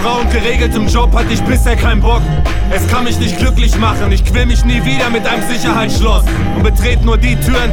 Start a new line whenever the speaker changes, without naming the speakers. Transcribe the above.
Frau und geregeltem Job hatte ich bisher keinen Bock. Es kann mich nicht glücklich machen, ich quäl mich nie wieder mit einem Sicherheitsschloss und betrete nur die Türen